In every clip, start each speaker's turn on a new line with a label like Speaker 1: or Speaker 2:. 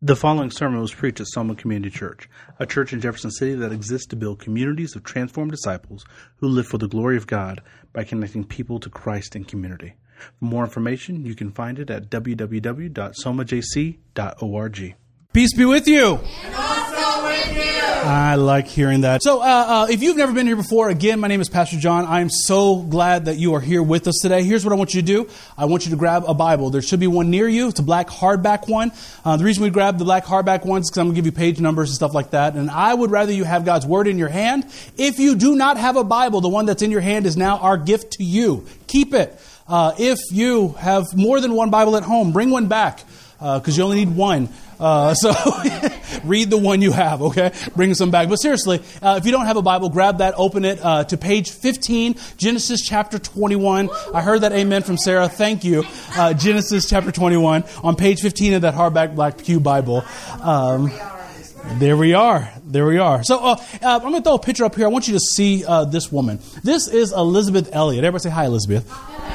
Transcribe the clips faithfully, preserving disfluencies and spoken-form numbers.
Speaker 1: The following sermon was preached at Soma Community Church, a church in Jefferson City that exists to build communities of transformed disciples who live for the glory of God by connecting people to Christ in community. For more information, you can find it at w w w dot soma j c dot org.
Speaker 2: Peace be with you.
Speaker 3: And also with you.
Speaker 2: I like hearing that. So uh, uh, if you've never been here before, again, my name is Pastor John. I'm so glad that you are here with us today. Here's what I want you to do. I want you to grab a Bible. There should be one near you. It's a black hardback one. Uh, the reason we grab the black hardback ones is because I'm going to give you page numbers and stuff like that. And I would rather you have God's Word in your hand. If you do not have a Bible, the one that's in your hand is now our gift to you. Keep it. Uh, if you have more than one Bible at home, bring one back because uh, you only need one. Uh, so read the one you have, okay? Bring some back. But seriously, uh, if you don't have a Bible, grab that, open it uh, to page fifteen, Genesis chapter twenty-one. I heard that amen from Sarah. Thank you. Uh, Genesis chapter twenty-one on page fifteen of that hardback Black Pew Bible. Um, there we are. There we are. So uh, uh, I'm going to throw a picture up here. I want you to see uh, this woman. This is Elizabeth Elliot. Everybody say hi, Elizabeth.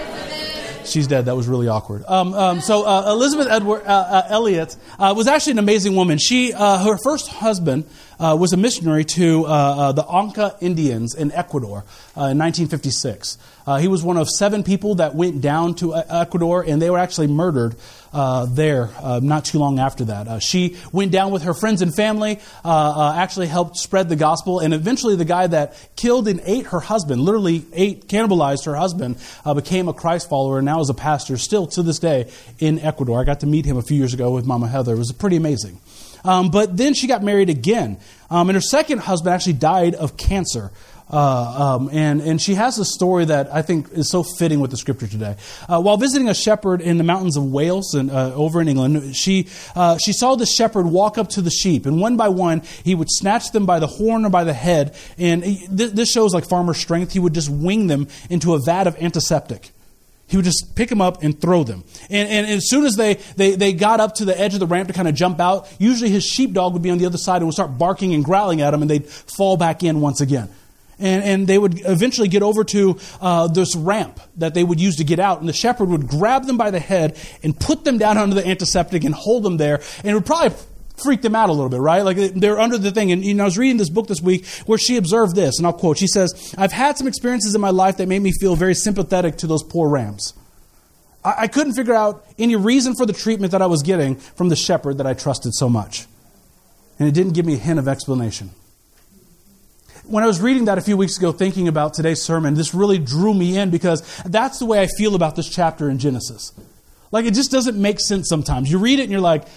Speaker 2: She's dead. That was really awkward. Um, um, so uh, Elizabeth Edward, uh, uh, Elliot uh, was actually an amazing woman. She, uh, her first husband uh, was a missionary to uh, uh, the Auca Indians in Ecuador uh, in nineteen fifty-six. Uh, he was one of seven people that went down to Ecuador, and they were actually murdered uh, there uh, not too long after that. Uh, she went down with her friends and family, uh, uh, actually helped spread the gospel, and eventually the guy that killed and ate her husband, literally ate, cannibalized her husband, uh, became a Christ follower and now is a pastor still to this day in Ecuador. I got to meet him a few years ago with Mama Heather. It was pretty amazing. Um, but then she got married again, um, and her second husband actually died of cancer. Uh, um, and, and she has a story that I think is so fitting with the scripture today. Uh, while visiting a shepherd in the mountains of Wales and uh, over in England, she uh, she saw the shepherd walk up to the sheep, and one by one he would snatch them by the horn or by the head. And he, th- this shows like farmer strength. He would just wing them into a vat of antiseptic. He would just pick them up and throw them. And, and as soon as they, they, they got up to the edge of the ramp to kind of jump out, usually his sheepdog would be on the other side and would start barking and growling at him, and they'd fall back in once again. And, and they would eventually get over to uh, this ramp that they would use to get out. And the shepherd would grab them by the head and put them down under the antiseptic and hold them there. And it would probably freak them out a little bit, right? Like they're under the thing. And you know, I was reading this book this week where she observed this, and I'll quote. She says, "I've had some experiences in my life that made me feel very sympathetic to those poor rams. I, I couldn't figure out any reason for the treatment that I was getting from the shepherd that I trusted so much. And it didn't give me a hint of explanation." When I was reading that a few weeks ago, thinking about today's sermon, this really drew me in because that's the way I feel about this chapter in Genesis. Like, it just doesn't make sense sometimes. You read it and you're like,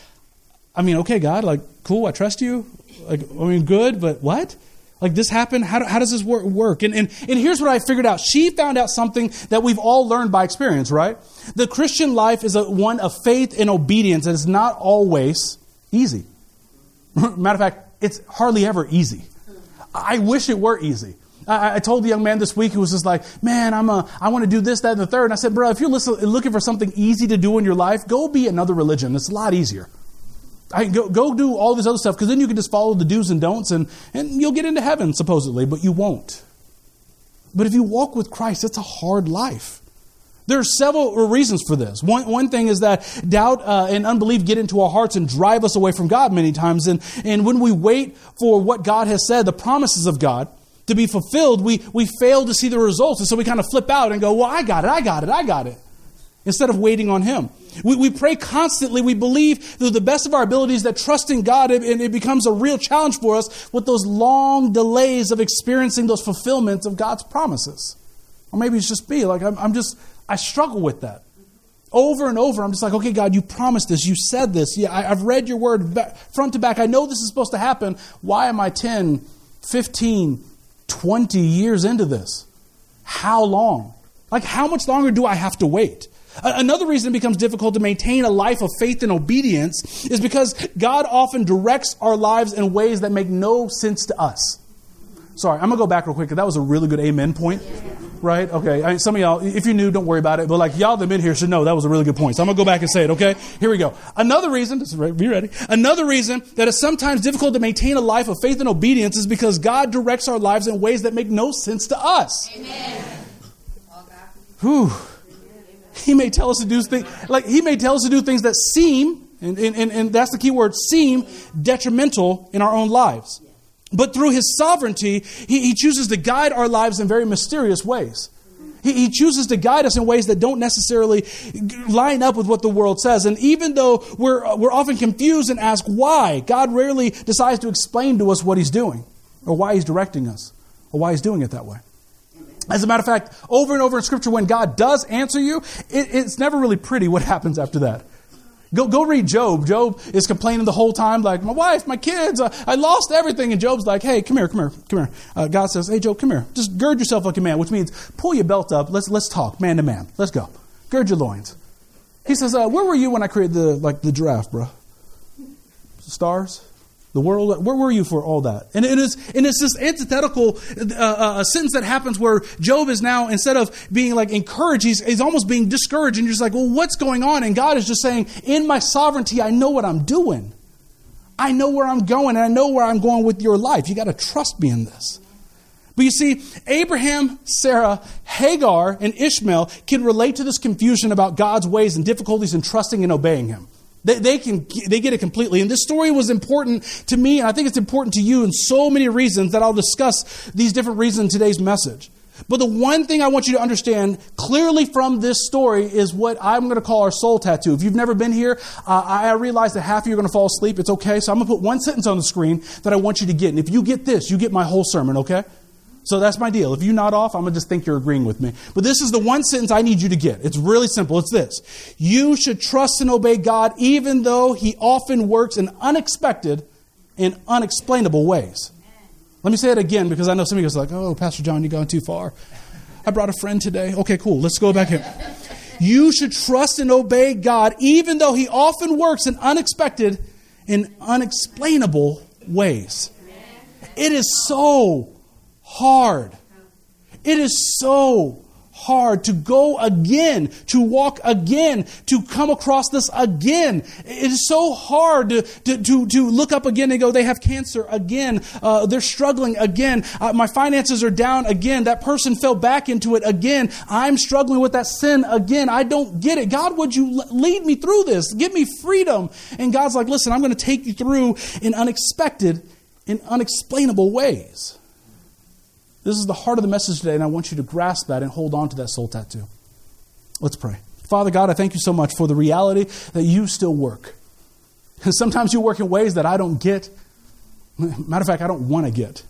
Speaker 2: I mean, okay, God, like, cool, I trust you. Like, I mean, good, but what? Like, this happened? How, do, how does this work? And, and, and here's what I figured out. She found out something that we've all learned by experience, right? The Christian life is a, one of faith and obedience, and it's not always easy. Matter of fact, it's hardly ever easy. I wish it were easy. I, I told the young man this week who was just like, man, I'm a, I want to do this, that, and the third. And I said, bro, if you're listen, looking for something easy to do in your life, go be another religion. It's a lot easier. I go, go do all this other stuff because then you can just follow the do's and don'ts and, and you'll get into heaven, supposedly, but you won't. But if you walk with Christ, it's a hard life. There are several reasons for this. One one thing is that doubt uh, and unbelief get into our hearts and drive us away from God many times. And, and when we wait for what God has said, the promises of God, to be fulfilled, we, we fail to see the results. And so we kind of flip out and go, well, I got it, I got it, I got it. Instead of waiting on Him. We, we pray constantly. We believe to the best of our abilities that trusting God, and it, it becomes a real challenge for us with those long delays of experiencing those fulfillments of God's promises. Or maybe it's just me. Like I'm, I'm just... I struggle with that. Over and over, I'm just like, okay, God, you promised this. You said this. Yeah, I, I've read your word back, front to back. I know this is supposed to happen. Why am I ten, fifteen, twenty years into this? How long? Like, how much longer do I have to wait? Another reason it becomes difficult to maintain a life of faith and obedience is because God often directs our lives in ways that make no sense to us. Sorry, I'm going to go back real quick, because that was a really good amen point. Right? Okay. I mean, some of y'all, if you're new, don't worry about it. But like y'all that have been here should know that was a really good point. So I'm going to go back and say it, okay? Here we go. Another reason, be ready. Another reason that it's sometimes difficult to maintain a life of faith and obedience is because God directs our lives in ways that make no sense to us. Amen. Whew. He may tell us to do things, like He may tell us to do things that seem And, and, and that's the key word, seem detrimental in our own lives. But through his sovereignty, he, he chooses to guide our lives in very mysterious ways. He, he chooses to guide us in ways that don't necessarily line up with what the world says. And even though we're, we're often confused and ask why, God rarely decides to explain to us what he's doing or why he's directing us or why he's doing it that way. As a matter of fact, over and over in Scripture, when God does answer you, it, it's never really pretty what happens after that. Go go read Job. Job is complaining the whole time, like, my wife, my kids, uh, I lost everything. And Job's like, hey, come here, come here, come here. Uh, God says, hey, Job, come here. Just gird yourself like a man, which means pull your belt up. Let's let's talk, man to man. Let's go. Gird your loins. He says, uh, where were you when I created the like the giraffe, bro? Stars? The world? Where were you for all that? And it is, and it's this antithetical uh, uh, sentence that happens where Job is now, instead of being like encouraged, he's, he's almost being discouraged. And you're just like, well, what's going on? And God is just saying, in my sovereignty, I know what I'm doing. I know where I'm going, and I know where I'm going with your life. You got to trust me in this. But you see, Abraham, Sarah, Hagar, and Ishmael can relate to this confusion about God's ways and difficulties in trusting and obeying him. They, they can they get it completely. And this story was important to me, and I think it's important to you in so many reasons that I'll discuss these different reasons in today's message. But the one thing I want you to understand clearly from this story is what I'm going to call our soul tattoo. If you've never been here, uh, I realize that half of you are going to fall asleep. It's okay. So I'm going to put one sentence on the screen that I want you to get. And if you get this, you get my whole sermon, okay? So that's my deal. If you nod off, I'm going to just think you're agreeing with me. But this is the one sentence I need you to get. It's really simple. It's this. You should trust and obey God even though he often works in unexpected and unexplainable ways. Let me say it again because I know some of you are like, oh, Pastor John, you're going too far. I brought a friend today. Okay, cool. Let's go back here. You should trust and obey God even though he often works in unexpected and unexplainable ways. It is so hard. It is so hard to go again, to walk again, to come across this again. It is so hard to, to, to, to look up again and go, they have cancer again. Uh, they're struggling again. Uh, my finances are down again. That person fell back into it again. I'm struggling with that sin again. I don't get it. God, would you lead me through this? Give me freedom. And God's like, listen, I'm going to take you through in unexpected, in unexplainable ways. This is the heart of the message today, and I want you to grasp that and hold on to that soul tattoo. Let's pray. Father God, I thank you so much for the reality that you still work. And sometimes you work in ways that I don't get. Matter of fact, I don't want to get.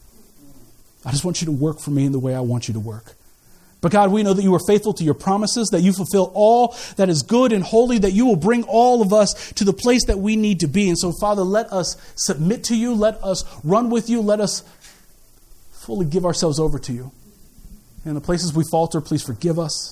Speaker 2: I just want you to work for me in the way I want you to work. But God, we know that you are faithful to your promises, that you fulfill all that is good and holy, that you will bring all of us to the place that we need to be. And so, Father, let us submit to you. Let us run with you. Let us fully give ourselves over to you. And the places we falter, please forgive us.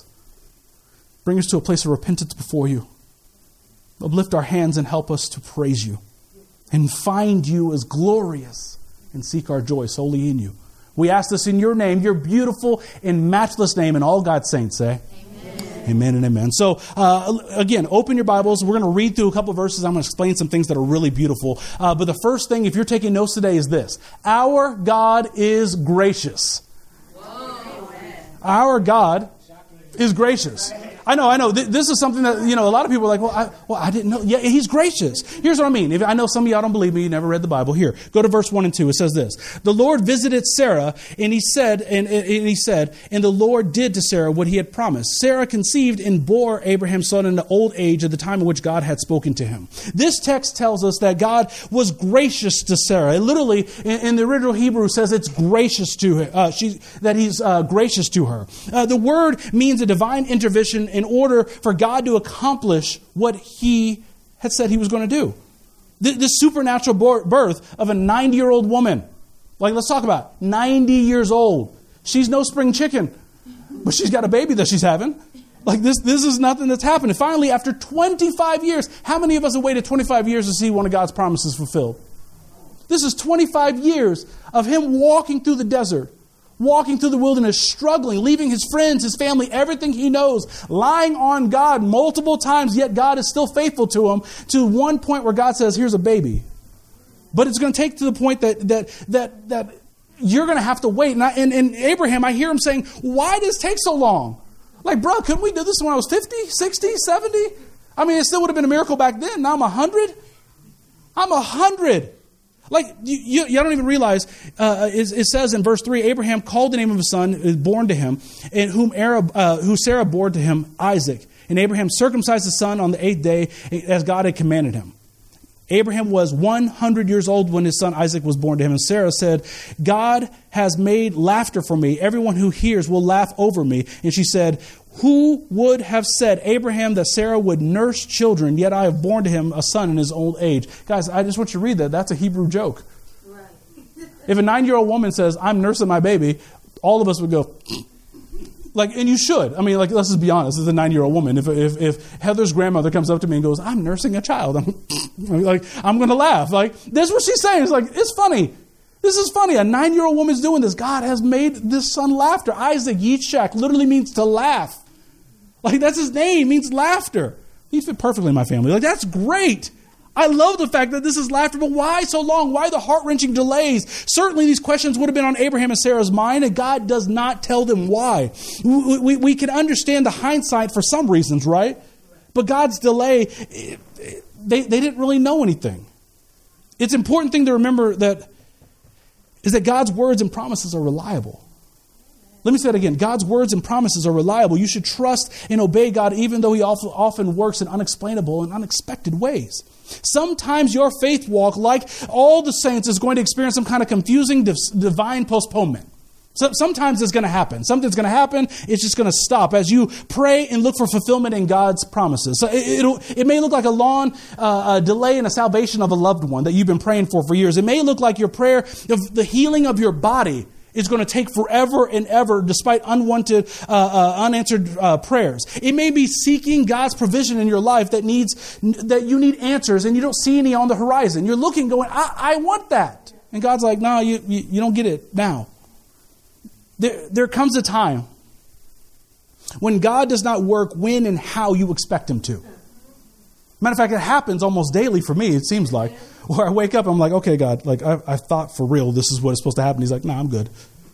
Speaker 2: Bring us to a place of repentance before you. Uplift our hands and help us to praise you and find you as glorious and seek our joy solely in you. We ask this in your name, your beautiful and matchless name, and all God's saints say, amen, amen and amen. So uh, again, open your Bibles. We're going to read through a couple of verses. I'm going to explain some things that are really beautiful. Uh, but the first thing, if you're taking notes today, is this. Our God is gracious. Whoa. Our God is gracious. I know, I know. This is something that, you know, a lot of people are like, well, I, well, I didn't know. Yeah, he's gracious. Here's what I mean. If I know some of y'all don't believe me, you never read the Bible. Here, go to verse one and two. It says this. The Lord visited Sarah, and he said, and, and he said, and the Lord did to Sarah what he had promised. Sarah conceived and bore Abraham's son in the old age at the time in which God had spoken to him. This text tells us that God was gracious to Sarah. It literally, in, in the original Hebrew, says it's gracious to her, uh, she, that he's uh, gracious to her. Uh, the word means a divine intervention in order for God to accomplish what he had said he was going to do. This supernatural birth of a ninety-year-old woman. Like, let's talk about it. ninety years old. She's no spring chicken, but she's got a baby that she's having. Like, this this is nothing that's happened. And finally, after twenty-five years, how many of us have waited twenty-five years to see one of God's promises fulfilled? This is twenty-five years of him walking through the desert, walking through the wilderness, struggling, leaving his friends, his family, everything he knows, lying on God multiple times, yet God is still faithful to him, to one point where God says, here's a baby. But it's going to take to the point that that that that you're going to have to wait. And, I, and, and Abraham, I hear him saying, why does it take so long? Like, bro, couldn't we do this when I was fifty, sixty, seventy? I mean, it still would have been a miracle back then. Now I'm a hundred. I'm a hundred. Like, you, you, you don't even realize, uh, it, it says in verse three, Abraham called the name of his son, is born to him, and whom, Arab, uh, who Sarah bore to him, Isaac. And Abraham circumcised his son on the eighth day, as God had commanded him. Abraham was one hundred years old when his son Isaac was born to him. And Sarah said, God has made laughter for me. Everyone who hears will laugh over me. And she said, who would have said, Abraham, that Sarah would nurse children, yet I have borne to him a son in his old age. Guys, I just want you to read that. That's a Hebrew joke. Right. If a nine-year-old woman says, I'm nursing my baby, all of us would go, like, and you should. I mean, like, let's just be honest. As a nine-year-old woman, if, if if Heather's grandmother comes up to me and goes, I'm nursing a child, I'm like, I'm going to laugh. Like, that's what she's saying. It's like, it's funny. This is funny. A nine-year-old woman's doing this. God has made this son laughter. Isaac Yitzchak literally means to laugh. Like, that's his name, means laughter. He fit perfectly in my family. Like, that's great. I love the fact that this is laughter, but why so long? Why the heart-wrenching delays? Certainly these questions would have been on Abraham and Sarah's mind, and God does not tell them why. We, we, we can understand the hindsight for some reasons, right? But God's delay, they, they didn't really know anything. It's an important thing to remember that is that God's words and promises are reliable. Let me say it again. God's words and promises are reliable. You should trust and obey God even though he often works in unexplainable and unexpected ways. Sometimes your faith walk, like all the saints, is going to experience some kind of confusing divine postponement. So sometimes it's going to happen. Something's going to happen. It's just going to stop as you pray and look for fulfillment in God's promises. So it, it'll, it may look like a long uh, a delay in the salvation of a loved one that you've been praying for for years. It may look like your prayer of the healing of your body is going to take forever and ever despite unwanted, uh, uh, unanswered uh, prayers. It may be seeking God's provision in your life that needs that you need answers and you don't see any on the horizon. You're looking going, I, I want that. And God's like, no, you, you, you don't get it now. There, there comes a time when God does not work when and how you expect him to. Matter of fact, it happens almost daily for me, it seems like. Where I wake up, I'm like, okay, God, like I, I thought for real this is what is supposed to happen. He's like, no, nah, I'm good.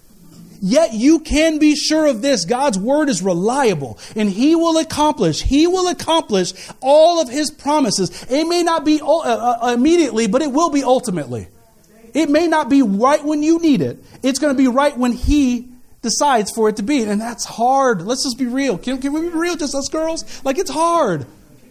Speaker 2: Yet you can be sure of this. God's word is reliable and he will accomplish, he will accomplish all of his promises. It may not be uh, immediately, but it will be ultimately. It may not be right when you need it. It's going to be right when he decides for it to be. And that's hard. Let's just be real. Can, can we be real, just us girls? Like, it's hard.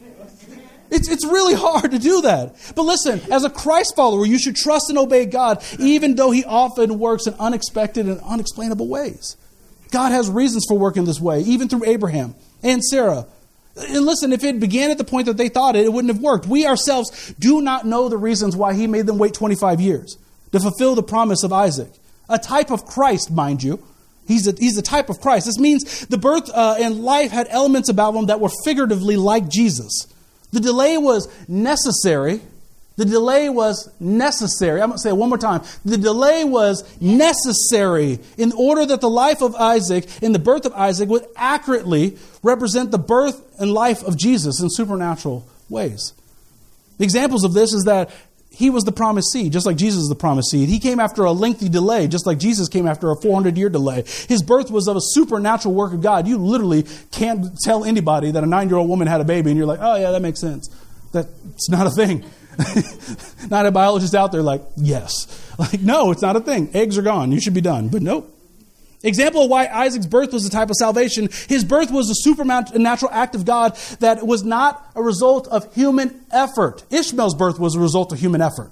Speaker 2: It's, it's really hard to do that. But listen, as a Christ follower, you should trust and obey God, even though he often works in unexpected and unexplainable ways. God has reasons for working this way, even through Abraham and Sarah. And listen, if it began at the point that they thought it, it wouldn't have worked. We ourselves do not know the reasons why he made them wait twenty-five years to fulfill the promise of Isaac. A type of Christ, mind you. He's a, he's the type of Christ. This means the birth uh, and life had elements about them that were figuratively like Jesus. The delay was necessary. The delay was necessary. I'm going to say it one more time. The delay was necessary in order that the life of Isaac and the birth of Isaac would accurately represent the birth and life of Jesus in supernatural ways. The examples of this is that he was the promised seed, just like Jesus is the promised seed. He came after a lengthy delay, just like Jesus came after a four hundred year delay. His birth was of a supernatural work of God. You literally can't tell anybody that a nine-year-old woman had a baby and you're like, oh yeah, that makes sense. That's not a thing. Not a biologist out there like, yes. Like, no, it's not a thing. Eggs are gone. You should be done. But nope. Example of why Isaac's birth was a type of salvation. His birth was a supernatural act of God that was not a result of human effort. Ishmael's birth was a result of human effort.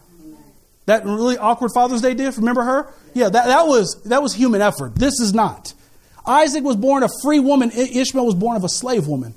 Speaker 2: That really awkward Father's Day gift, remember her? Yeah, that, that was that was human effort. This is not. Isaac was born of a free woman. Ishmael was born of a slave woman.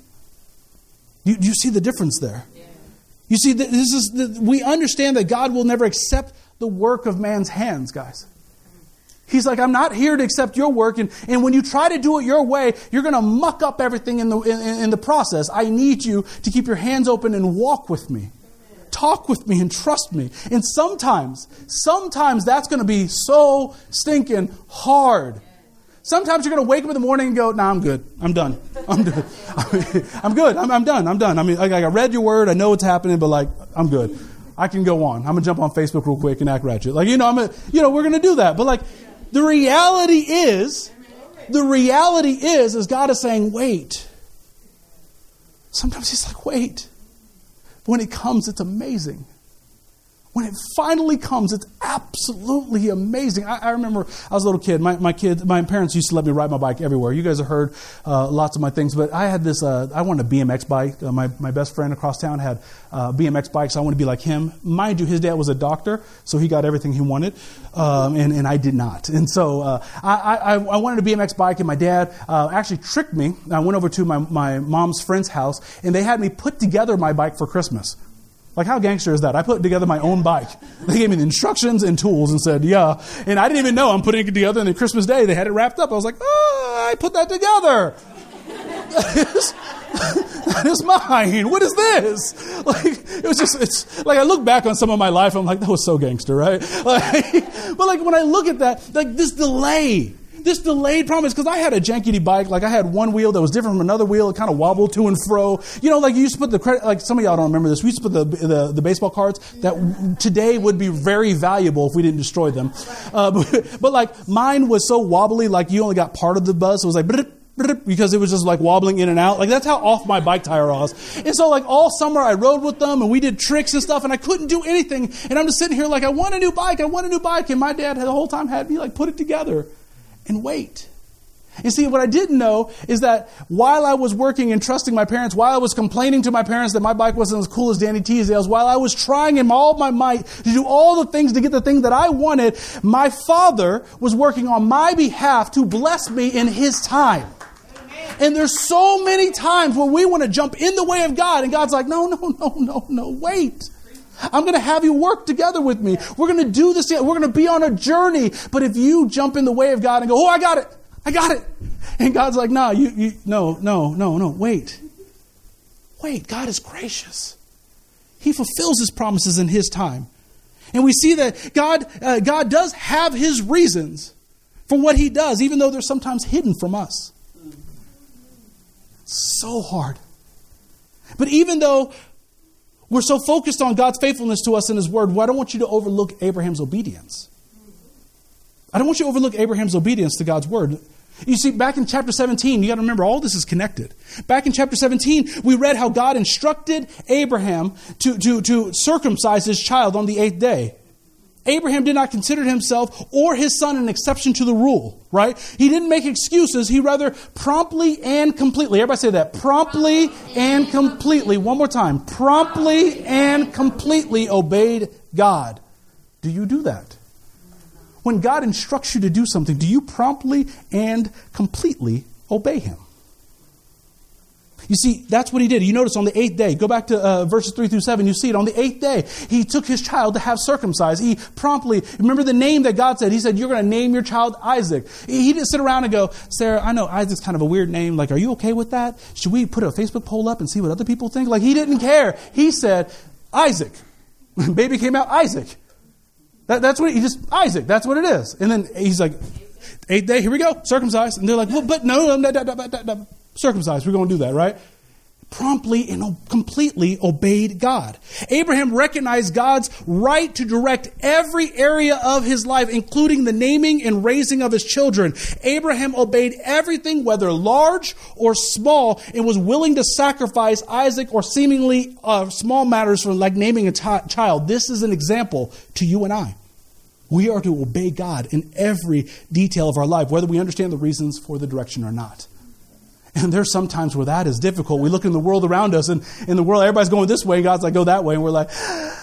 Speaker 2: You, you see the difference there? You see, this is the, we understand that God will never accept the work of man's hands, guys. He's like, I'm not here to accept your work. And, and when you try to do it your way, you're going to muck up everything in the in, in the process. I need you to keep your hands open and walk with me. Talk with me and trust me. And sometimes, sometimes that's going to be so stinking hard. Sometimes you're going to wake up in the morning and go, nah, I'm good. I'm done. I'm good. I'm good. I'm, I'm done. I'm done. I mean, like, I read your word. I know what's happening, but like, I'm good. I can go on. I'm going to jump on Facebook real quick and act ratchet. Like, you know, I'm gonna, you know, we're going to do that. But like, the reality is, the reality is, is God is saying, wait. Sometimes he's like, wait. But when it comes, it's amazing. When it finally comes, it's absolutely amazing. I, I remember I was a little kid. My, my kid, my parents used to let me ride my bike everywhere. You guys have heard uh, lots of my things, but I had this. Uh, I wanted a B M X bike. Uh, my my best friend across town had uh, B M X bikes. I wanted to be like him. Mind you, his dad was a doctor, so he got everything he wanted, um, and and I did not. And so uh, I, I I wanted a B M X bike, and my dad uh, actually tricked me. I went over to my my mom's friend's house, and they had me put together my bike for Christmas. Like, how gangster is that? I put together my own bike. They gave me the instructions and tools and said, yeah. And I didn't even know I'm putting it together. And then Christmas Day, they had it wrapped up. I was like, oh, I put that together. That is, that is mine. What is this? Like, it was just, it's like I look back on some of my life. I'm like, that was so gangster, right? Like, but like when I look at that, like this delay, This delayed promise, because I had a jankety bike. Like, I had one wheel that was different from another wheel. It kind of wobbled to and fro. You know, like you used to put the credit, like some of y'all don't remember this. We used to put the the, the baseball cards that w- today would be very valuable if we didn't destroy them. Uh, but, but like mine was so wobbly, like you only got part of the buzz. So it was like, because it was just like wobbling in and out. Like, that's how off my bike tire was. And so like all summer I rode with them and we did tricks and stuff and I couldn't do anything. And I'm just sitting here like, I want a new bike. I want a new bike. And my dad the whole time had me like put it together and wait. You see, what I didn't know is that while I was working and trusting my parents, while I was complaining to my parents that my bike wasn't as cool as Danny Teasdale's, while I was trying in all my might to do all the things to get the thing that I wanted, my Father was working on my behalf to bless me in His time. And there's so many times where we want to jump in the way of God, and God's like, no, no, no, no, no, wait. I'm going to have you work together with me. We're going to do this together. We're going to be on a journey. But if you jump in the way of God and go, oh, I got it. I got it. And God's like, nah, you, you, no, no, no, no, wait. Wait, God is gracious. He fulfills His promises in His time. And we see that God, uh, God does have His reasons for what He does, even though they're sometimes hidden from us. So hard. But even though we're so focused on God's faithfulness to us in His Word, well, I don't want you to overlook Abraham's obedience. I don't want you to overlook Abraham's obedience to God's Word. You see, back in chapter seventeen, you got to remember, all this is connected. Back in chapter seventeen, we read how God instructed Abraham to, to, to circumcise his child on the eighth day. Abraham did not consider himself or his son an exception to the rule, right? He didn't make excuses. He rather promptly and completely, everybody say that, promptly and completely, one more time, promptly and completely obeyed God. Do you do that? When God instructs you to do something, do you promptly and completely obey Him? You see, that's what He did. You notice on the eighth day, go back to uh, verses three through seven, you see it. On the eighth day, He took His child to have circumcised. He promptly, remember the name that God said. He said, you're going to name your child Isaac. He didn't sit around and go, Sarah, I know Isaac's kind of a weird name. Like, are you okay with that? Should we put a Facebook poll up and see what other people think? Like, He didn't care. He said, Isaac. Baby came out, Isaac. That, that's what he just, Isaac, that's what it is. And then he's like, eighth day, here we go, circumcised. And they're like, well, but no, no, no, no, no, no, no. Circumcised, we're going to do that, right? Promptly and completely obeyed God. Abraham recognized God's right to direct every area of his life, including the naming and raising of his children. Abraham obeyed everything, whether large or small, and was willing to sacrifice Isaac or seemingly uh, small matters for like naming a t- child. This is an example to you and I. We are to obey God in every detail of our life, whether we understand the reasons for the direction or not. And there's some times where that is difficult. We look in the world around us, and in the world, everybody's going this way, and God's like, go that way. And we're like,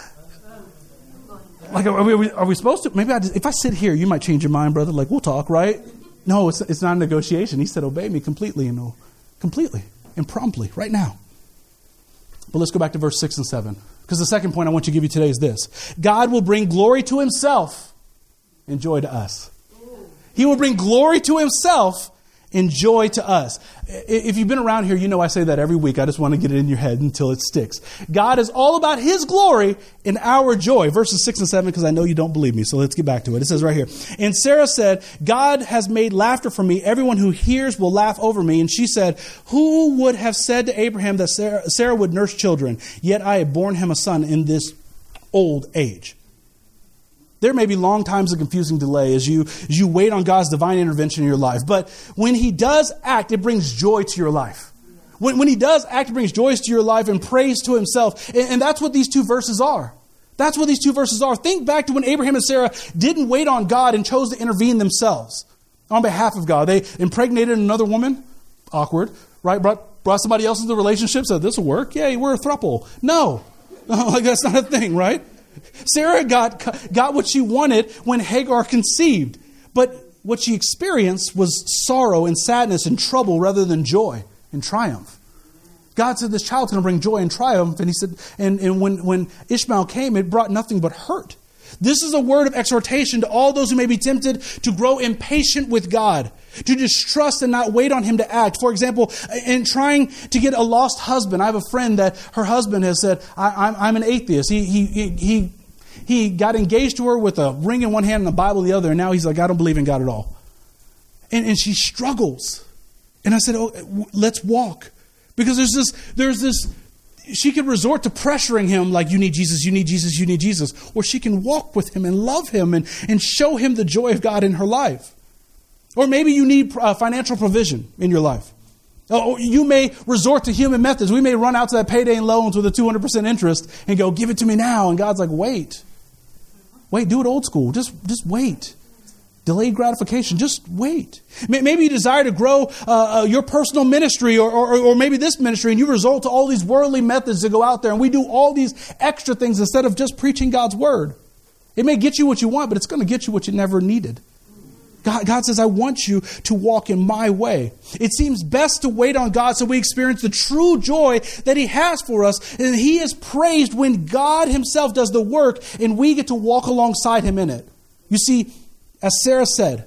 Speaker 2: like are we, are we supposed to? Maybe I just, if I sit here, you might change your mind, brother. Like, we'll talk, right? No, it's, it's not a negotiation. He said, obey me completely, and completely and promptly, right now. But let's go back to verse six and seven. Because the second point I want you to give you today is this. God will bring glory to Himself and joy to us. He will bring glory to Himself and joy to us. If you've been around here, you know I say that every week. I just want to get it in your head until it sticks. God is all about His glory and our joy. Verses six and seven, because I know you don't believe me. So let's get back to it. It says right here, and Sarah said, God has made laughter for me. Everyone who hears will laugh over me. And she said, who would have said to Abraham that Sarah, Sarah would nurse children? Yet I have borne him a son in this old age. There may be long times of confusing delay as you, as you wait on God's divine intervention in your life. But when He does act, it brings joy to your life. When, when he does act, brings joy to your life and praise to himself. And, and that's what these two verses are. That's what these two verses are. Think back to when Abraham and Sarah didn't wait on God and chose to intervene themselves on behalf of God. They impregnated another woman. Awkward, right? Brought, brought somebody else into the relationship, said, this will work. Yay, we're a throuple. No. Like, that's not a thing, right? Sarah got, got what she wanted when Hagar conceived. But what she experienced was sorrow and sadness and trouble rather than joy and triumph. God said this child's going to bring joy and triumph. And he said, and, and when, when Ishmael came, it brought nothing but hurt. This is a word of exhortation to all those who may be tempted to grow impatient with God, to distrust and not wait on him to act. For example, in trying to get a lost husband, I have a friend that her husband has said, I, I'm, I'm an atheist. He, he, he, he, he got engaged to her with a ring in one hand and a Bible in the other. And now he's like, I don't believe in God at all. And, and she struggles. And I said, oh, let's walk. Because there's this, there's this, she could resort to pressuring him like, you need Jesus, you need Jesus, you need Jesus. Or she can walk with him and love him and, and show him the joy of God in her life. Or maybe you need uh, financial provision in your life. Or you may resort to human methods. We may run out to that payday and loans with a two hundred percent interest and go, give it to me now. And God's like, wait. Wait, do it old school. Just, just wait. Delayed gratification. Just wait. Maybe you desire to grow uh, uh, your personal ministry or, or, or maybe this ministry, and you resort to all these worldly methods to go out there, and we do all these extra things instead of just preaching God's word. It may get you what you want, but it's going to get you what you never needed. God, God says, I want you to walk in my way. It seems best to wait on God so we experience the true joy that he has for us. And he is praised when God himself does the work and we get to walk alongside him in it. You see, as Sarah said,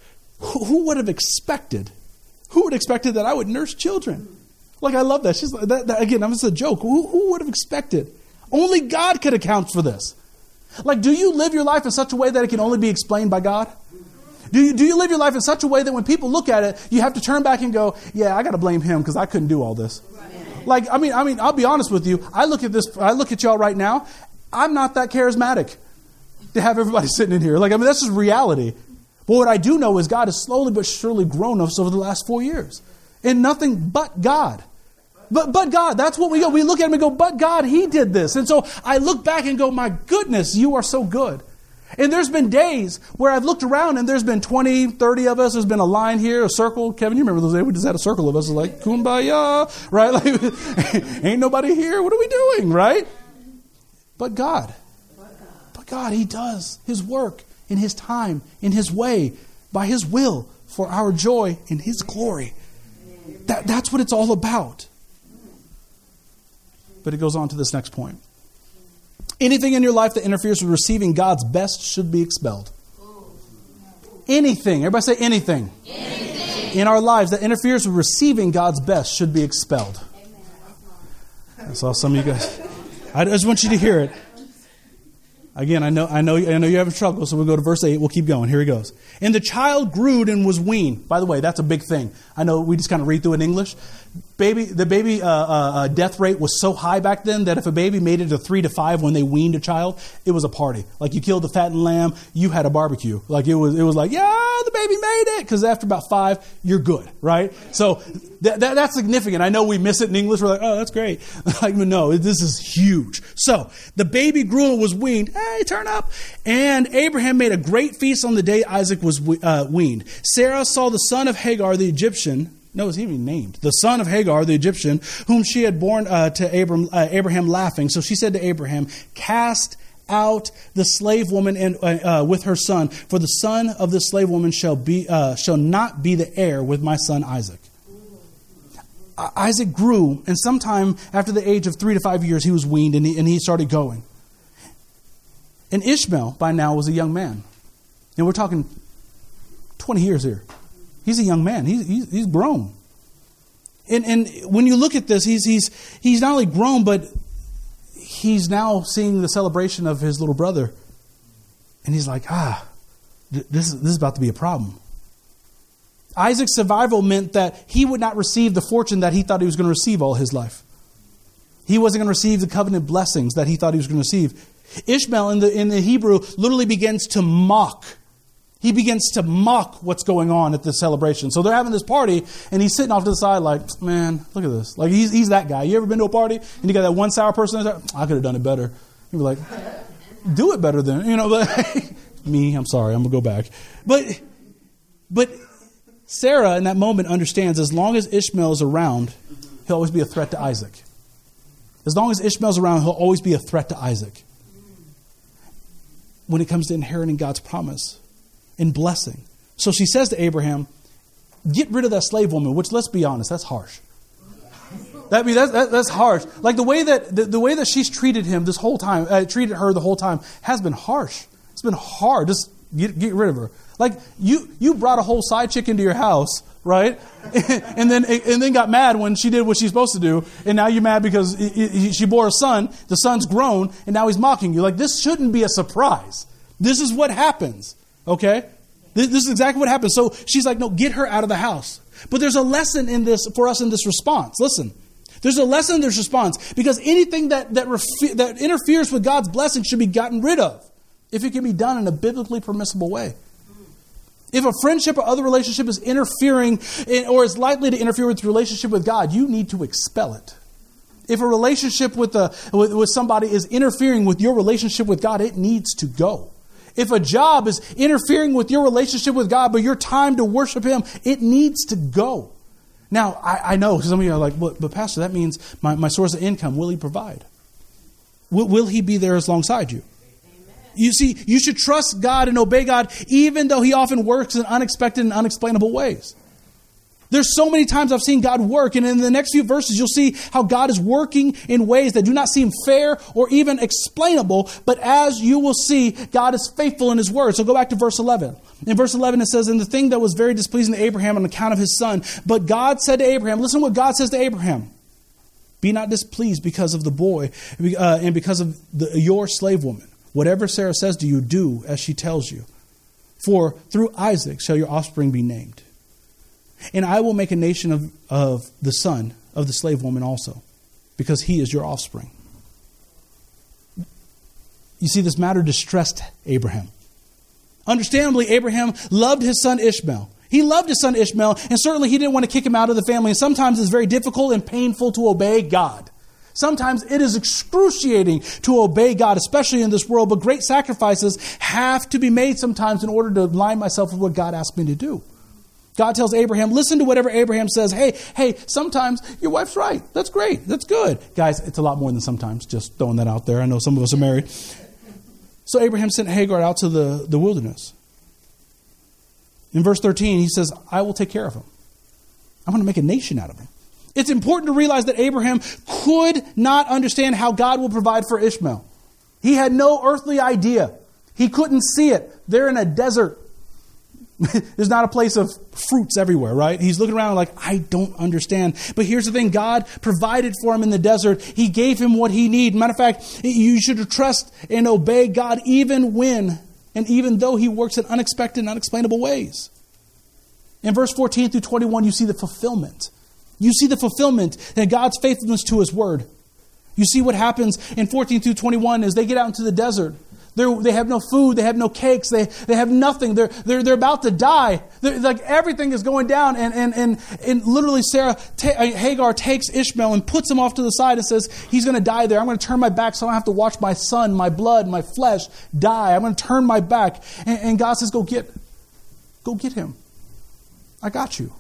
Speaker 2: who would have expected? Who would have expected that I would nurse children? Like, I love that. She's like, that, that again, that was a joke. Who, who would have expected? Only God could account for this. Like, do you live your life in such a way that it can only be explained by God? Do you, do you live your life in such a way that when people look at it, you have to turn back and go, yeah, I got to blame him because I couldn't do all this. Right. Like, I mean, I mean, I'll be honest with you. I look at this, I look at y'all right now. I'm not that charismatic to have everybody sitting in here. Like, I mean, that's just reality. But what I do know is God has slowly but surely grown us over the last four years. And nothing but God. But but God, that's what we go. We look at him and go, but God, he did this. And so I look back and go, my goodness, you are so good. And there's been days where I've looked around and there's been twenty, thirty of us. There's been a line here, a circle. Kevin, you remember those days? We just had a circle of us. Like, kumbaya, right? Like, ain't nobody here. What are we doing, right? But God. But God, he does his work in his time, in his way, by his will, for our joy in his glory. That, that's what it's all about. But it goes on to this next point. Anything in your life that interferes with receiving God's best should be expelled. Anything. Everybody say anything. Anything. In our lives that interferes with receiving God's best should be expelled. I saw some of you guys. I just want you to hear it. Again, I know, I know, I know you're having trouble, so we'll go to verse eight. We'll keep going. Here he goes. And the child grew and was weaned. By the way, that's a big thing. I know we just kind of read through it in English. Baby, the baby uh, uh, death rate was so high back then that if a baby made it to three to five when they weaned a child, it was a party. Like, you killed the fattened lamb, you had a barbecue. Like, it was, it was like, yeah, the baby made it. Because after about five, you're good, right? So that, that, that's significant. I know we miss it in English. We're like, oh, that's great. Like, no, this is huge. So the baby grew and was weaned. Hey, turn up. And Abraham made a great feast on the day Isaac was uh, weaned. Sarah saw the son of Hagar, the Egyptian. No, it's even named. The son of Hagar, the Egyptian, whom she had borne uh, to Abram, uh, Abraham laughing. So she said to Abraham, cast out the slave woman and uh, uh, with her son, for the son of the slave woman shall be uh, shall not be the heir with my son Isaac. Uh, Isaac grew, and sometime after the age of three to five years, he was weaned, and he, and he started going. And Ishmael, by now, was a young man. And we're talking twenty years here. He's a young man. He's he's, he's grown. And and when you look at this, he's he's he's not only grown, but he's now seeing the celebration of his little brother. And he's like, ah, this is, this is about to be a problem. Isaac's survival meant that he would not receive the fortune that he thought he was going to receive all his life. He wasn't going to receive the covenant blessings that he thought he was going to receive. Ishmael in the in the Hebrew literally begins to mock. He begins to mock what's going on at this celebration. So they're having this party, and he's sitting off to the side like, man, look at this. Like, he's he's that guy. You ever been to a party, and you got that one sour person? There? I could have done it better. You'd be like, do it better then. You know, but me, I'm sorry, I'm going to go back. But, but Sarah, in that moment, understands as long as Ishmael is around, he'll always be a threat to Isaac. As long as Ishmael's around, he'll always be a threat to Isaac. When it comes to inheriting God's promise and blessing. So she says to Abraham, get rid of that slave woman, which, let's be honest, that's harsh. That, I mean, that's, that, that's harsh. Like the way that the, the way that she's treated him this whole time, uh, treated her the whole time, has been harsh. It's been hard. Just get, get rid of her. Like you, you brought a whole side chick into your house, right? and then and then got mad when she did what she's supposed to do, and now you're mad because he, he, she bore a son. The son's grown, and now he's mocking you. Like, this shouldn't be a surprise. This is what happens. Okay? This, this is exactly what happens. So she's like, no, get her out of the house. But there's a lesson in this for us in this response. Listen, there's a lesson in this response, because anything that that, refi- that interferes with God's blessing should be gotten rid of if it can be done in a biblically permissible way. If a friendship or other relationship is interfering in, or is likely to interfere with the relationship with God, you need to expel it. If a relationship with, a, with, with somebody is interfering with your relationship with God, it needs to go. If a job is interfering with your relationship with God, but your time to worship Him, it needs to go. Now, I, I know some of you are like, but, but Pastor, that means my, my source of income, will He provide? Will, will He be there alongside you? You see, you should trust God and obey God, even though He often works in unexpected and unexplainable ways. There's so many times I've seen God work, and in the next few verses, you'll see how God is working in ways that do not seem fair or even explainable, but as you will see, God is faithful in His word. So go back to verse eleven. In verse eleven, it says, and the thing that was very displeasing to Abraham on account of his son, but God said to Abraham, listen to what God says to Abraham, be not displeased because of the boy uh, and because of the, your slave woman. Whatever Sarah says to you, do as she tells you. For through Isaac shall your offspring be named. And I will make a nation of, of the son of the slave woman also, because he is your offspring. You see, this matter distressed Abraham. Understandably, Abraham loved his son Ishmael. He loved his son Ishmael, and certainly he didn't want to kick him out of the family. And sometimes it's very difficult and painful to obey God. Sometimes it is excruciating to obey God, especially in this world, but great sacrifices have to be made sometimes in order to align myself with what God asked me to do. God tells Abraham, listen to whatever Abraham says. Hey, hey, sometimes your wife's right. That's great. That's good. Guys, it's a lot more than sometimes. Just throwing that out there. I know some of us are married. So Abraham sent Hagar out to the, the wilderness. In verse thirteen, he says, I will take care of him. I'm going to make a nation out of him. It's important to realize that Abraham could not understand how God will provide for Ishmael. He had no earthly idea. He couldn't see it. They're in a desert. There's not a place of fruits everywhere, right? He's looking around like, I don't understand. But here's the thing. God provided for him in the desert. He gave him what he needed. Matter of fact, you should trust and obey God even when and even though He works in unexpected and unexplainable ways. In verse fourteen through twenty-one, you see the fulfillment. You see the fulfillment and God's faithfulness to His word. You see what happens in fourteen through twenty-one is they get out into the desert. They're, they have no food. They have no cakes. They they have nothing. They're they're they're about to die. They're, like everything is going down. And and and, and literally Sarah ta- Hagar takes Ishmael and puts him off to the side and says, he's going to die there. I'm going to turn my back so I don't have to watch my son, my blood, my flesh die. I'm going to turn my back. And, and God says, go get, go get him. I got you.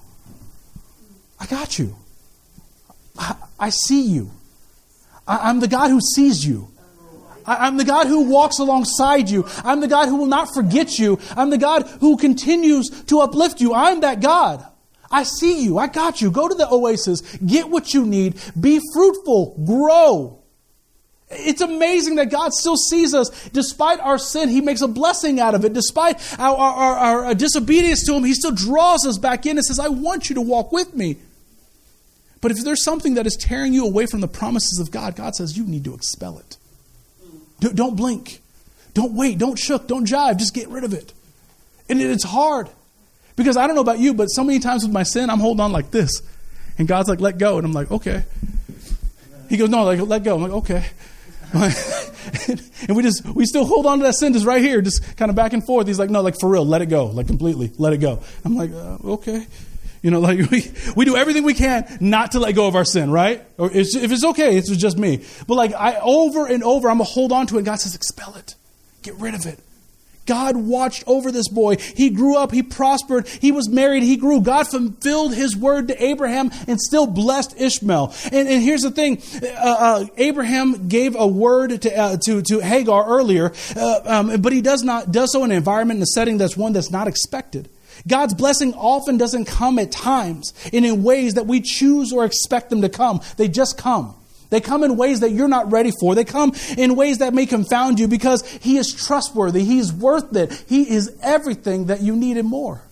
Speaker 2: I got you. I, I see you. I, I'm the God who sees you. I, I'm the God who walks alongside you. I'm the God who will not forget you. I'm the God who continues to uplift you. I'm that God. I see you. I got you. Go to the oasis. Get what you need. Be fruitful. Grow. It's amazing that God still sees us. Despite our sin, He makes a blessing out of it. Despite our, our, our, our disobedience to Him, He still draws us back in and says, I want you to walk with me. But if there's something that is tearing you away from the promises of God, God says you need to expel it. Don't blink. Don't wait. Don't shook. Don't jive. Just get rid of it. And it's hard. Because I don't know about you, but so many times with my sin, I'm holding on like this. And God's like, let go. And I'm like, okay. He goes, no, like, let go. I'm like, okay. And we just, we still hold on to that sin just right here, just kind of back and forth. He's like, no, like for real, let it go, like completely, let it go. I'm like, uh, okay. You know, like we, we do everything we can not to let go of our sin, right? Or it's, if it's okay, it's just me. But like I, over and over, I'm going to hold on to it. And God says, expel it. Get rid of it. God watched over this boy. He grew up. He prospered. He was married. He grew. God fulfilled his word to Abraham and still blessed Ishmael. And, and here's the thing. Uh, uh, Abraham gave a word to, uh, to, to Hagar earlier, uh, um, but he does not, does so in an environment and a setting that's one that's not expected. God's blessing often doesn't come at times and in ways that we choose or expect them to come. They just come. They come in ways that you're not ready for. They come in ways that may confound you because He is trustworthy. He's worth it. He is everything that you need and more.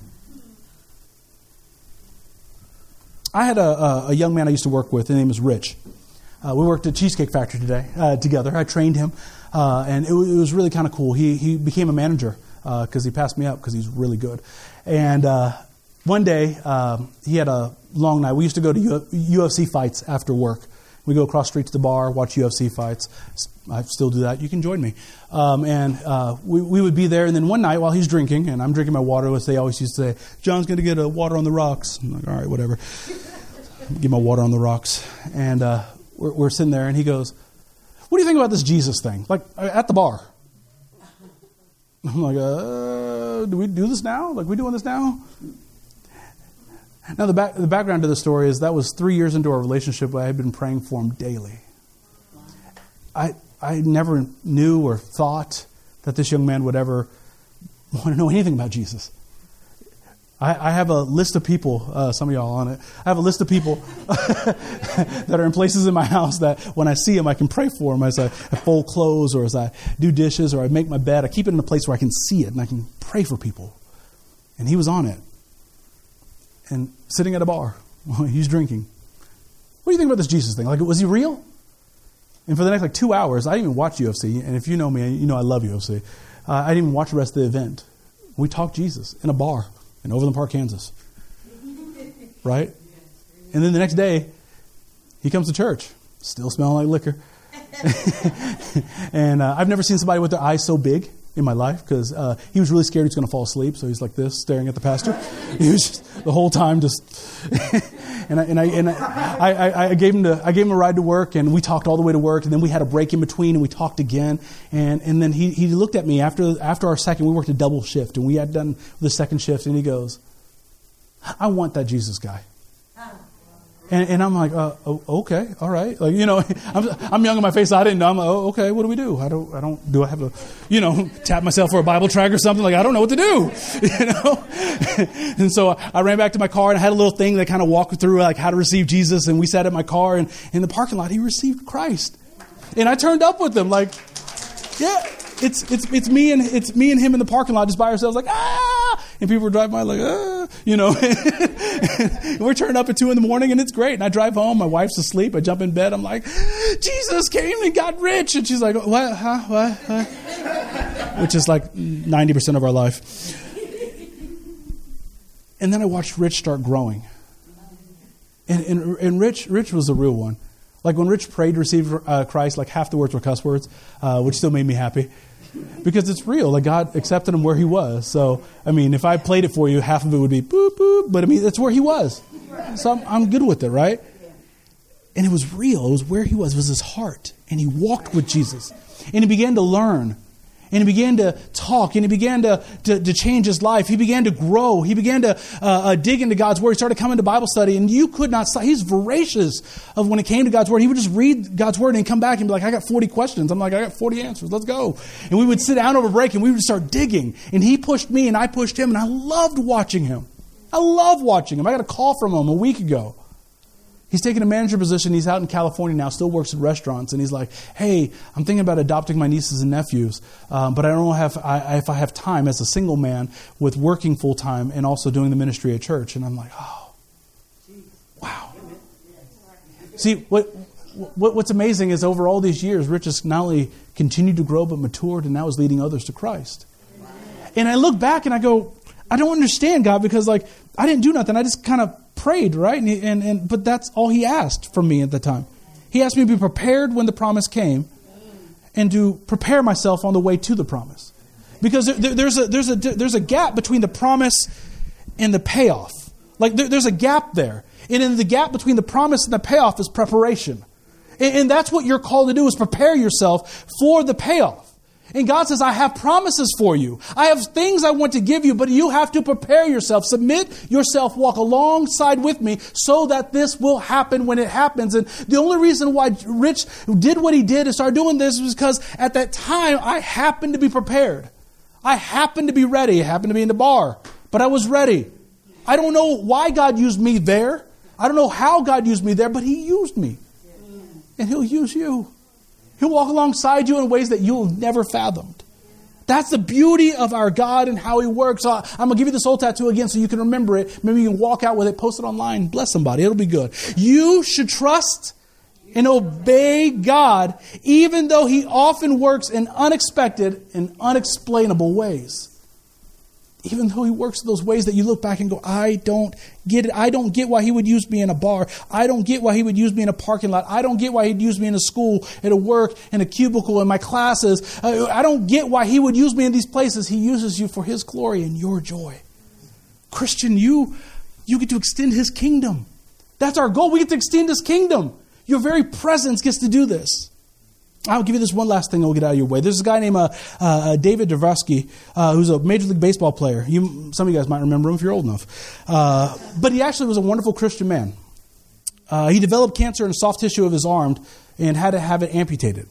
Speaker 2: I had a, a, a young man I used to work with. His name is Rich. Uh, we worked at Cheesecake Factory today uh, together. I trained him, uh, and it, it was really kind of cool. He he became a manager because uh, he passed me up because he's really good. And uh, one day, um, he had a long night. We used to go to U- U F C fights after work. We go across the street to the bar, watch U F C fights. I still do that. You can join me. Um, and uh, we, we would be there. And then one night while he's drinking, and I'm drinking my water, as they always used to say, John's going to get a water on the rocks. I'm like, all right, whatever. Get my water on the rocks. And uh, we're, we're sitting there, and he goes, what do you think about this Jesus thing? Like, at the bar. I'm like, uh, do we do this now? Like, we doing this now? Now, the back, the background to the story is that was three years into our relationship. I had been praying for him daily. I I never knew or thought that this young man would ever want to know anything about Jesus. I, I have a list of people, uh, some of y'all on it, I have a list of people that are in places in my house that when I see them, I can pray for them as I, I fold clothes or as I do dishes or I make my bed. I keep it in a place where I can see it and I can pray for people. And he was on it. And sitting at a bar, he's drinking. What do you think about this Jesus thing? Like, was he real? And for the next like two hours, I didn't even watch U F C. And if you know me, you know I love U F C. Uh, I didn't even watch the rest of the event. We talked Jesus in a bar in Overland Park, Kansas. Right? And then the next day, he comes to church, still smelling like liquor. And uh, I've never seen somebody with their eyes so big in my life because uh, he was really scared he was going to fall asleep. So he's like this, staring at the pastor. He was just, the whole time just... and I and I and I, I, I gave him to, I gave him a ride to work, and we talked all the way to work, and then we had a break in between, and we talked again. And and then he, he looked at me after after our second. We worked a double shift, and we had done the second shift, and he goes, "I want that Jesus guy." And, and I'm like, uh, oh, okay, all right. Like, you know, I'm, I'm young in my face. So I didn't know. I'm like, oh, okay, what do we do? I don't, I don't, do I have a, you know, tap myself for a Bible track or something? Like, I don't know what to do, you know? And so I ran back to my car and I had a little thing that kind of walked through like how to receive Jesus. And we sat in my car and in the parking lot, he received Christ. And I turned up with him like, yeah, it's, it's, it's me and it's me and him in the parking lot just by ourselves like, ah, and people were driving by like, ah, you know, and we're turning up at two in the morning and it's great. And I drive home, my wife's asleep. I jump in bed. I'm like, Jesus came and got rich. And she's like, what, huh, what, huh? Which is like ninety percent of our life. And then I watched Rich start growing. And, and, and Rich, Rich was the real one. Like when Rich prayed to receive uh, Christ, like half the words were cuss words, uh, which still made me happy. Because it's real. Like God accepted him where he was. So, I mean, if I played it for you, half of it would be boop, boop. But I mean, that's where he was. So I'm, I'm good with it, right? And it was real. It was where he was. It was his heart. And he walked with Jesus. And he began to learn. And he began to talk, and he began to, to, to change his life. He began to grow. He began to uh, uh, dig into God's Word. He started coming to Bible study, and you could not stop. He's voracious of when it came to God's Word. He would just read God's Word and come back and be like, I got forty questions. I'm like, I got forty answers. Let's go. And we would sit down over break, and we would start digging. And he pushed me, and I pushed him, and I loved watching him. I love watching him. I got a call from him a week ago. He's taken a manager position. He's out in California now, still works in restaurants. And he's like, hey, I'm thinking about adopting my nieces and nephews. Um, but I don't know if I, if I have time as a single man with working full time and also doing the ministry at church. And I'm like, oh, wow. See, what, what what's amazing is over all these years, Rich has not only continued to grow, but matured and now is leading others to Christ. And I look back and I go, I don't understand, God, because like I didn't do nothing. I just kind of prayed, right? And, he, and and but that's all he asked from me at the time. He asked me to be prepared when the promise came. and to prepare myself on the way to the promise. Because there, there's a there's a there's a gap between the promise and the payoff. Like there, there's a gap there. And in the gap between the promise and the payoff is preparation. And, and that's what you're called to do, is prepare yourself for the payoff. And God says, I have promises for you. I have things I want to give you, but you have to prepare yourself. Submit yourself, walk alongside with me so that this will happen when it happens. And the only reason why Rich did what he did and started doing this was because at that time, I happened to be prepared. I happened to be ready. I happened to be in the bar, but I was ready. I don't know why God used me there. I don't know how God used me there, but He used me. And He'll use you. He'll walk alongside you in ways that you'll never fathomed. That's the beauty of our God and how He works. So I'm going to give you this old tattoo again so you can remember it. Maybe you can walk out with it, post it online, bless somebody. It'll be good. You should trust and obey God, even though He often works in unexpected and unexplainable ways. Even though He works in those ways that you look back and go, I don't get it. I don't get why He would use me in a bar. I don't get why He would use me in a parking lot. I don't get why He'd use me in a school, at a work, in a cubicle, in my classes. I don't get why He would use me in these places. He uses you for His glory and your joy. Christian, you, you get to extend His kingdom. That's our goal. We get to extend His kingdom. Your very presence gets to do this. I'll give you this one last thing and we'll get out of your way. There's a guy named uh, uh, David Dvoretsky, uh, who's a Major League Baseball player. You, some of you guys might remember him if you're old enough. Uh, but he actually was a wonderful Christian man. Uh, he developed cancer in the soft tissue of his arm and had to have it amputated.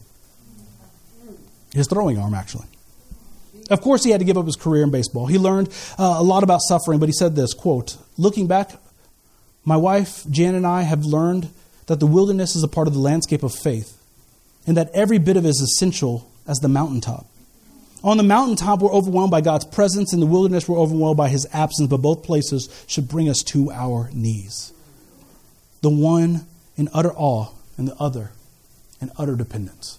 Speaker 2: His throwing arm, actually. Of course, he had to give up his career in baseball. He learned uh, a lot about suffering, but he said this, quote, looking back, my wife, Jan, and I have learned that the wilderness is a part of the landscape of faith, and that every bit of it is essential as the mountaintop. On the mountaintop, we're overwhelmed by God's presence. In the wilderness, we're overwhelmed by His absence. But both places should bring us to our knees. The one in utter awe, and the other in utter dependence.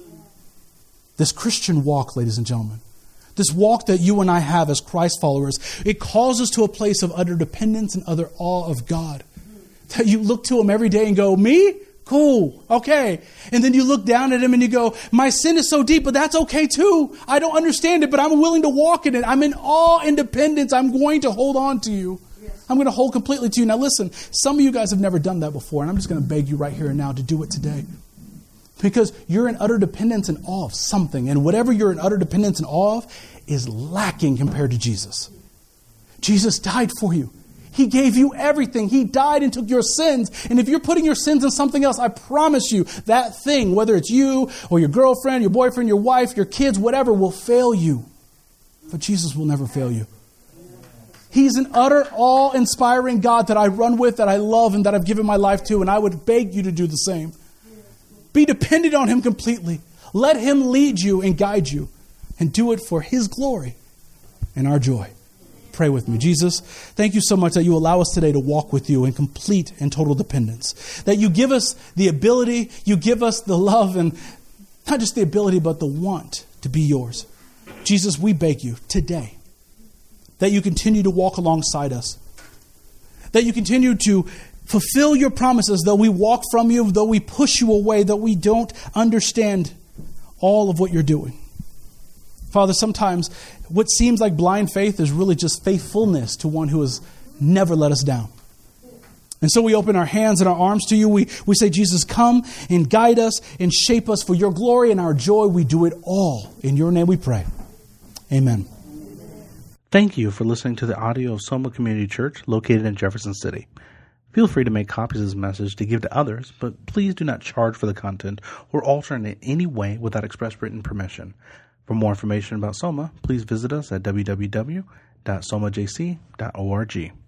Speaker 2: This Christian walk, ladies and gentlemen, this walk that you and I have as Christ followers, it calls us to a place of utter dependence and utter awe of God. That you look to Him every day and go, me? Cool. Okay. And then you look down at Him and you go, my sin is so deep, but that's okay too. I don't understand it, but I'm willing to walk in it. I'm in awe and dependence. I'm going to hold on to you. Yes. I'm going to hold completely to you. Now listen, some of you guys have never done that before, and I'm just going to beg you right here and now to do it today. Because you're in utter dependence and awe of something. And whatever you're in utter dependence and awe of is lacking compared to Jesus. Jesus died for you. He gave you everything. He died and took your sins. And if you're putting your sins in something else, I promise you that thing, whether it's you or your girlfriend, your boyfriend, your wife, your kids, whatever, will fail you. But Jesus will never fail you. He's an utter awe-inspiring God that I run with, that I love, and that I've given my life to. And I would beg you to do the same. Be dependent on Him completely. Let Him lead you and guide you. And do it for His glory and our joy. Pray with me. Jesus, thank you so much that you allow us today to walk with you in complete and total dependence. That you give us the ability, you give us the love, and not just the ability, but the want to be yours. Jesus, we beg you today that you continue to walk alongside us. That you continue to fulfill your promises, though we walk from you, though we push you away, though we don't understand all of what you're doing. Father, sometimes what seems like blind faith is really just faithfulness to one who has never let us down. And so we open our hands and our arms to you. We, we say, Jesus, come and guide us and shape us for your glory and our joy. We do it all. In your name we pray. Amen.
Speaker 1: Thank you for listening to the audio of Soma Community Church located in Jefferson City. Feel free to make copies of this message to give to others, but please do not charge for the content or alter it in any way without express written permission. For more information about Soma, please visit us at w w w dot soma j c dot org.